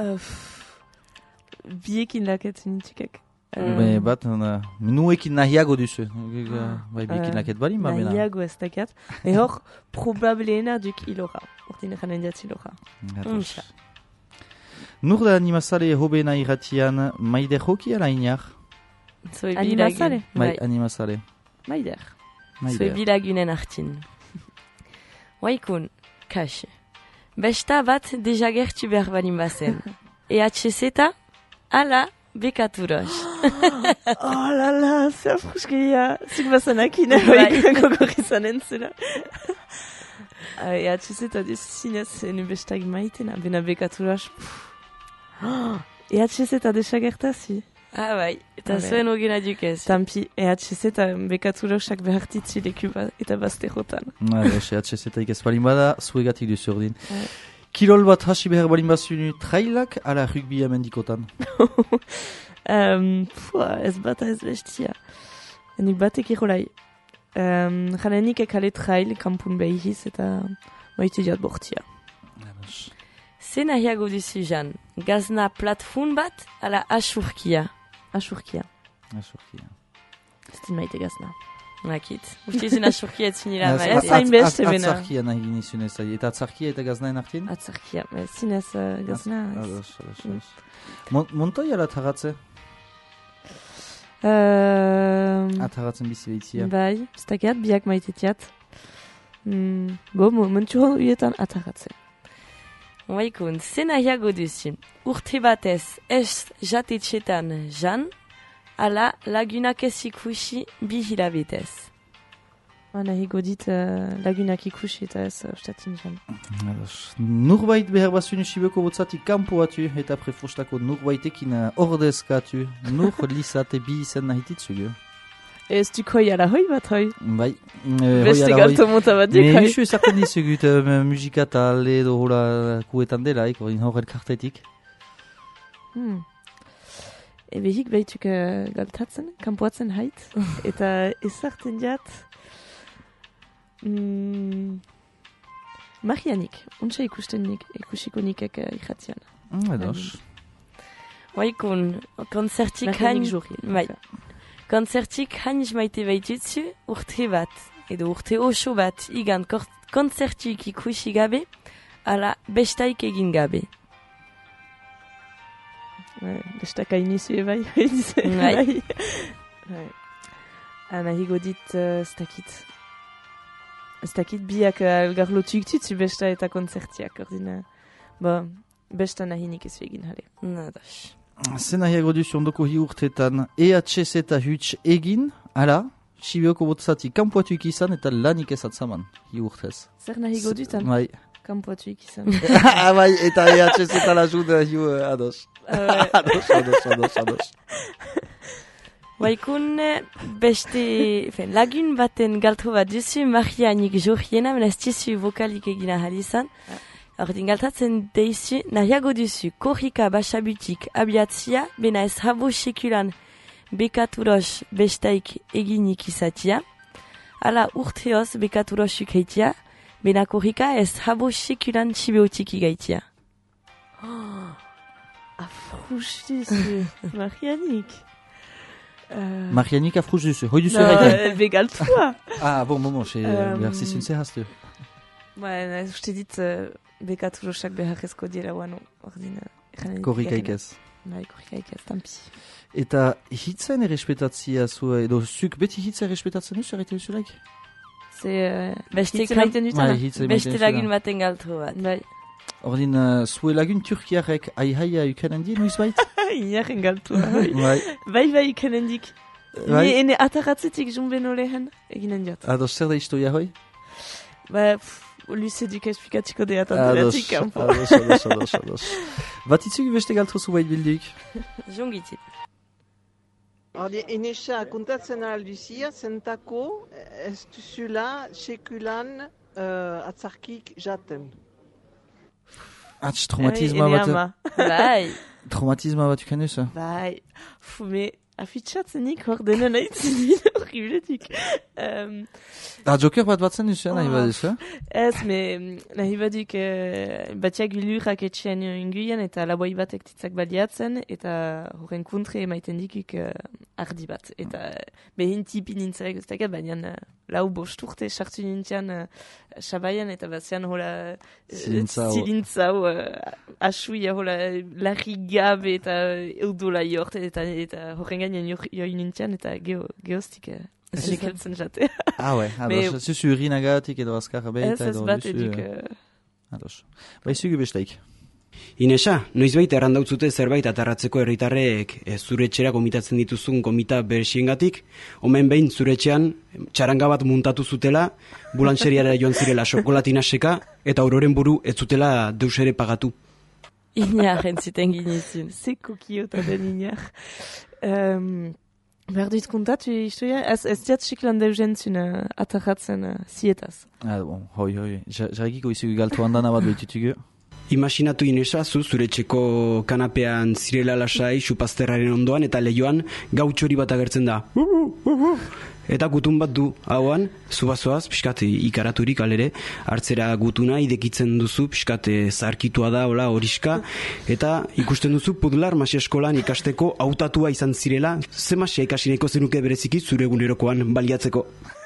Biekin laketzen ditzukak. Bat, nuekin nahiago duzu. Biekin laket balin, ba mena. Nahiago ez dakat. Hor, probableena duk ilora. Ordin janen diatz ilora. Nur da animazale hobena irratian maider hoki ala inar? Animazale? Animazale. Maider. Zue bilagunen hartin. Waikun, kaxe. Besta bat dejagertu behar balin bazen. EHZ-eta, ala bekaturoz. Oh lala, zer fruskeia. Zuk bazanak waikun gogorrizan entzula. EHZ-eta zinez enu bestak maitena, bena bekaturoz. EHZ-eta dejagertazi. Bai, eta zuen ogena dukez. Tampi, EHZ-eta bekaturosak behartitzi leku eta bazterotan. EHZ-eta ikez balin bada, zuegatik duzu ordin. Kirol bat hasi behar balin bazunu trailak ala rugbia mendikotan? Ez bata ez bestia. Enik batek irolai. Janenik ekale trail, kampun behiz eta maite diat bortia. Ze nahiago duzu jan, gazna platfun bat ala asurkia? Asurkia. Ztin maite gazna. Nakit. Ustizun asurkia etzunila mai. Ez hain beste bena. Atzarkia nahi ginizun ez. Eta atzarkia eta gaznaen artin? Atzarkia. Zinez gazna. Montoi ala tarratze? Atarratzen bizi behitzia. Bai, ztakiat, biak maitetiat. Monturo uietan atarratzen. Waikun, ze nahiago duzu, urte batez ez jatetxetan jan, ala lagunak ez ikusi bi hilabetez. Nahiago dit lagunak ikusi eta ez ustatzen jan. Nurbait behar bazunu sibeko botzatik kanpoatu eta prefostako nurbaitekin ordezkatu, nur lizate bi izen nahititzu. Ez duk hoi ala hoi bat hoi? Bai. Beste galto mota bat duk hoi? Isu ezartzen dizugut musika talde edo hola kuetan delaik, horren kartetik. Ebehik behituk galtatzen, kanpoatzen hait, eta ezartzen jat Marianik, untsa ikusiko nikek ikatzian. Edos. Waikun, konzertik hain... Bai. Konzertik hain maite baitutzu urte bat, edo urte oso bat, igan konzertik ikusi gabe, ala bestaik egin gabe. Bestak hainizu bai. Bai. Ana higo dit ez dakit biak elgarlotu iktutzu besta eta konzertiak, ordina. Besta nahinik ez egin jale. Nadas. Zen nahiago duzu ondoko hi urtetan EHS eta huts egin, ala, Sibioko botzatik kanpoatuik izan eta lanik ezatzaman hi urtez. Zer nahiago dutan? Bai. Kanpoatuik izan. Bai, eta EHS eta lajud hiu ados. Ados. Baikun beste lagun baten galtro bat duzu, Marianik Jorriena, men ez dizu vokalik egina jalizan. Ordin galtatzen deizu, nahiago duzu, korrika basabutik abiatzia, bena ez habo sekulan bekaturos bestaik eginik izatia. Ala urteoz bekaturosuk heitia, bena korrika ez habo sekulan txibeotik igaitia. Afrouch duzu, Marianik. Marianik afrouch duzu, hoi duzu gaiten? Begaltua. Bon, behar zizun zehaztu. Ez uste dit... Bekaturosak beharrezko dira guano, ordina. Korrikaik ez. Bai, korrikaik ez, tampi. Eta hitzaen errespetatzia zu, edo zuk beti hitza errespetatzen duzu, erraite duzulaik? Beste maiten dutana? Beste lagun baten galtro bat. Bai. Ordin, zue lagun turkiarek aihaia ukanen di, noiz bait? Inaren galtua. Bai, ukanen dik. Ene ataratzetik jumben olehen, eginen diat. Ados, zer da historia hoi? Luzedik esplikatiko deat antolatik kanpo. Ados. Batitzuk beste galtrozu bait bildik? Jongitit. Inesha, kontatzen alduzia, zentako ez duzula sekulan atzarkik jaten. Traumatisma bat... Bai. Traumatisma bat ukan duzu? Bai. Fume... Afitxatzenik hor denen aitzen dira horribletik. Joker batzen duzu, nahi baduzu? Ez, nahi baduk batiak bilurak etxean inguian eta laboi batek titzak baliatzen eta horren kontre emaiten dikuk ardi bat. Eta behin tipi nintzarek ez dakat, baina lau bost urte sartu nintzean sabaian eta bazian hola zilintzau asuia hola larri gabe eta eudola jort eta horren gainean joi nintzean eta geostik sekeltzen jate. Ados, zuzu urinagatik edo azkarra behita edo bat eduk. Ados, zugu besteik. Inesa, noizbait errandautzute zerbait atarratzeko herritarrek zure etxera gomitatzen dituzun gomita berxiengatik, omen behin zure etxean txaranga bat muntatu zutela, bulantxeriara joan zirela xokolatina seka, eta auroren buru ez zutela deus ere pagatu. Inar entziten ginezun, zeko kiota den inar. Behar duit kontatu historia, ez diat xiklan deusentzun atarratzen zietaz. Hoi, jarrikiko izugu galtu handana bat behitutugu. Imaginatu Inesa, zure etxeko kanapean zirela lasai, xupazterraren ondoan, eta lehioan gautxori bat agertzen da. Eta gutun bat du, hauan, zubazoaz, pixkat ikaraturik alere, hartzera gutuna idekitzen duzu, pixkat zarkitua da, hola, horiska, eta ikusten duzu pudlar masia eskolan ikasteko hautatua izan zirela, ze masia ikasineko zenuke bereziki zure egunerokoan baliatzeko.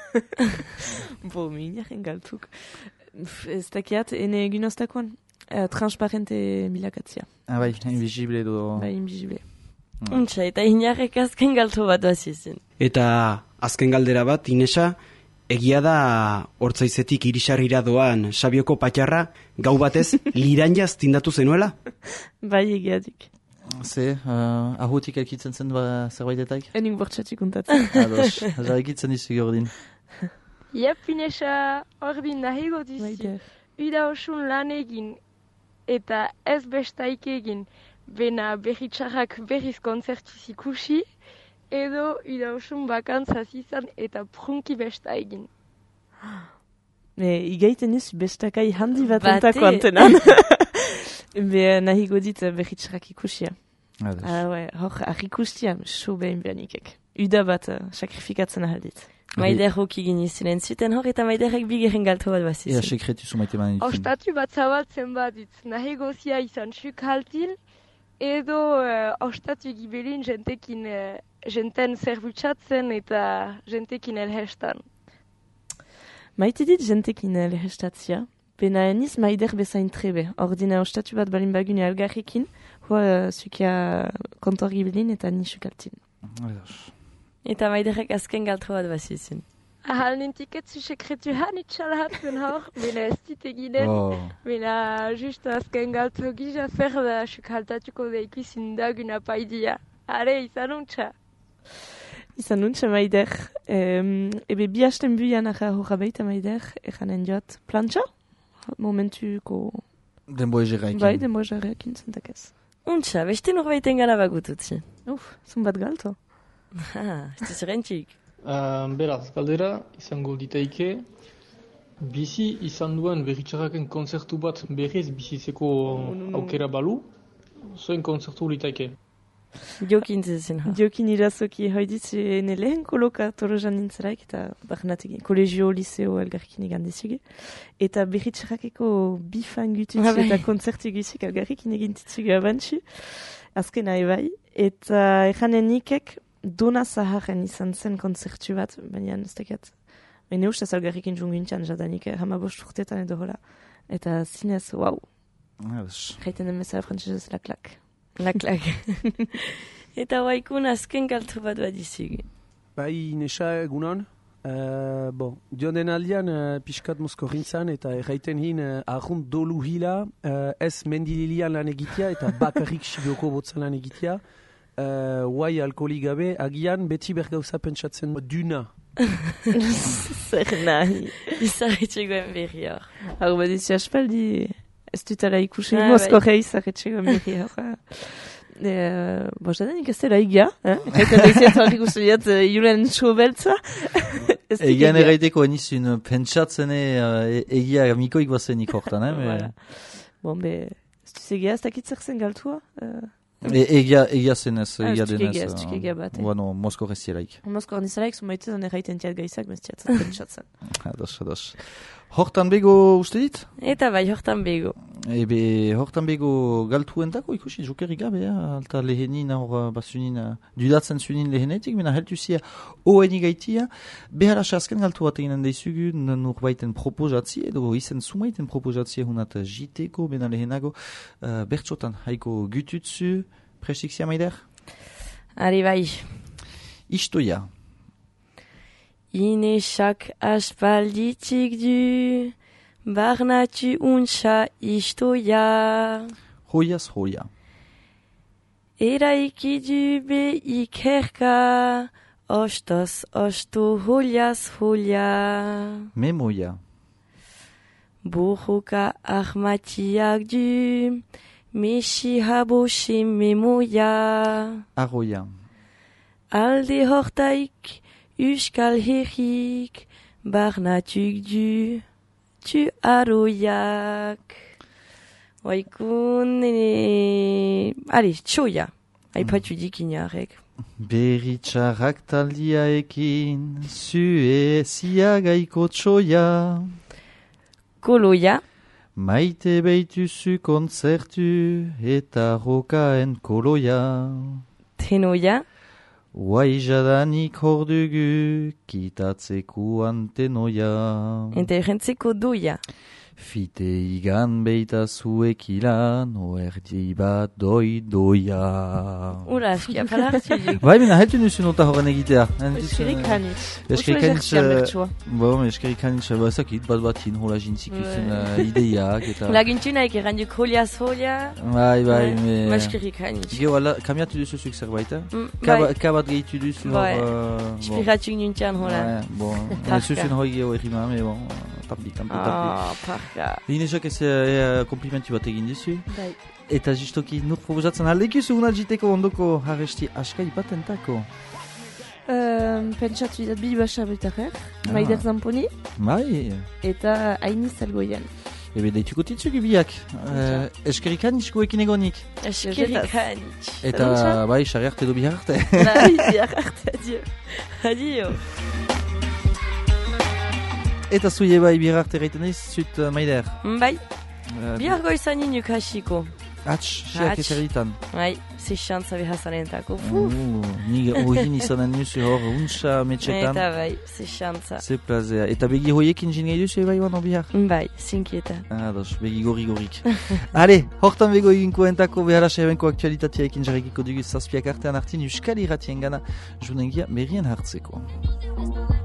Minaren galtuk. Ez dakiat, ene egunoztakoan. Transparente bilakatzia. Bai, invisible edo... Bai, invisible. Untsa, eta inarrek azken galto bat bazizien. Eta azken galdera bat, Inesa, egia da hortzaizetik irisarrira doan Sabioko patxarra gau batez liranjaz tindatu zenuela? Bai, egiatik. Ze, ahutik elkitzen zen zerbaitetak? Enik bortxatik untatzen. Ados, jarrikitzen dizu gordin. Iep, Inesa, ordin nahigo dizu. Uda osun lan egin eta ez bestaik egin, bena berritxarrak berriz konzertiz ikusi, edo idausun bakantzaz izan eta prunki besta egin. Igaiten ez bestakai handi bat entako antenan. Nahi godit behitxerak ikusia. Hor, arrikustia, so behin behanikek. Uda bat sakrifikatzen ahaldit. Maider hoki ginizinen zuten hor eta maiderrek bigeren galtu bat bazizien. Sekretu zu maite manitzen. Ostatu bat zabaltzen baditz, nahi gozia izan txuk haltil, edo ostatu gibelin jenten zerbutsatzen eta jentekin elhestan. Maite dit jentekin elhestatzia, bena eniz maider bezain trebe. Ordina ostatu bat balin bagune algarrekin, hoa zukia kontor gibelin eta nisuk haltil. Eta maiderrek azken galtu bat bazizien. Ahal nintiketzu sekretu hanitxal hatzen hor, bena ez dit eginen, bena just azken galtu gisa ferda sukaltatuko deik izin dagun apaidia. Are, izan untxa. Izan untxa maider. Ebe bi hasten buian aha horra baita maider, eganen joat plantxa? Momentuko... Denbo egerekin. Bai, denbo egerekin zentakez. Untxa, beste norbaiten gara bagututzi. Zumbat galto. Ez zerentxik. Beraz, galdera izango ditaike, bizi izan duen berritxarraken konzertu bat berriz bizitzeko aukera balu, zoen konzertu litaike. Diokin zezen. Diokin irazoki haiditz ene lehen koloka torojan nintzeraik eta barnatik kolegio, liseo, elgarrikin egan dizuge. Eta berritxarrakeko bifangututsi eta konzertu guzik elgarrikin egin ditzuge abantxu. Azkena ebai. Eta eganen nikek Dona Zaharren izan zen konzertu bat, baina ez dakiat. Baina ustez algarrikin jungintzan jadanik, hamabost urtetan edo hola. Eta zinez, wow. Jaiten den bezala frantzesez laklak. Laklak. Eta waikun azken galtu bat badizugu. Bai, nesa egunon. Joan den aldean pixkat mozkorrintzan eta erraiten hin ahont dolu hila ez mendililian lan egitea eta bakarrik sibioko botzan lan egitea. Guai alkoholik gabe, agian beti bergauza pentsatzen duna. Zer nahi. Izarretxegoen berri hor. Hau badizia aspaldi ez dutala ikusi mozkorrei izarretxegoen berri hor. Bostadenik ez dela igia. Eta daiziatzen ikusten diat julen txobeltza. Egian erraiteko enizun pentsatzen egia mikoik bazenik hortan. Bon, ez duz egia ez dakit zer zen galtua? Egia zenez, egia denez. Egia bat. Bueno, Mosko rezielaik. Mosko rezielaik, zumaitezan erraiten tiat gaizak, mestiatzen pentsatzen. Ados. Hortan bego uste dit? Eta bai, hortan bego. Hortan bego galtuentako ikusi, jokerik gabe, alta lehenin, basunin, dudatzen zunin lehenetik, mena heltuzia oeni gaitia, behar asazken galtu bat eginen daizugun, nurbaiten propozatzi, edo izen sumaiten propozatzi hunat jiteko, mena lehenago, bertsotan, haiko gututzu, prestikzia maider? Ari bai. Istoia. Inesak aspalditik du, barnatu untsa istoia. Hoiaz hoia. Eraiki du be ikerka, ostos osto holiaz holia. Memoia. Burruka ahmatiak du, meshi haboshe memoia. Arroia. Alde hortaik, Euskal herrik, barnatuk du, tu aroiak. Waikun, allez, txoia. Aipatu dikinarek. Berritxarrak taldiaekin, zue ziagaiko txoia. Koloia. Maite beituzu kontzertu eta rokaen koloia. Tenoia. Guai jadanik hor dugu, kitatzeko antenoia. Eta errentzeko doia. Fite igan beita zuek ilan, oerdi bat doia. Ura, eskia pala hartzilik. Bai, mina heltu nuzun ota horren egitea. Eskerik hanitz. Eskerik hanitz, ezakit, bat-batin hola jintzik izan ideiak. Lagintu naik erranduk holiaz holia. Bai. Ma eskerik hanitz. Geo, kamiatu duzuzuk zerbait, kabat gehitu duzu. Bai, espiratuk nuntian hola. Bon, zuzun hoi geo errima, me bon, tapi. Inesak ez komplimentu bat egin dizu. Eta justoki nur proposatzen aldekuzu unat jiteko ondoko harresti askai batentako. Pentsatu idat bi basa betarrer, Maider Zamponi. Bai. Eta Aini Zalgoian. Ebe, deituko titzuk biak. Eskerrikan izkuekin egonik. Eskerrikan. Eta, bai, xarri arte edo bihar arte. Bai, bihar arte, adio. Adio. Eta zuie bai bihar arte gaiten ez, zut Maider. Bai. Bihar goizan inuk hasiko. Siak eterritan. Bai, ze xantza behazarentako. Nik hogin izanen nuzu hor, untsa metxetan. Eta bai, ze xantza. Ze plazea. Eta begi hoiekin jin gai duzu bai bano bihar? Bai, zinkieta. Ados, begi gorik. Ale, hortan bego eginko entako beharasa ebenko aktualitatea ekin jarrikiko dugu zazpiak artean hartin Euskal Irratien gana junengia berrien hartzeko.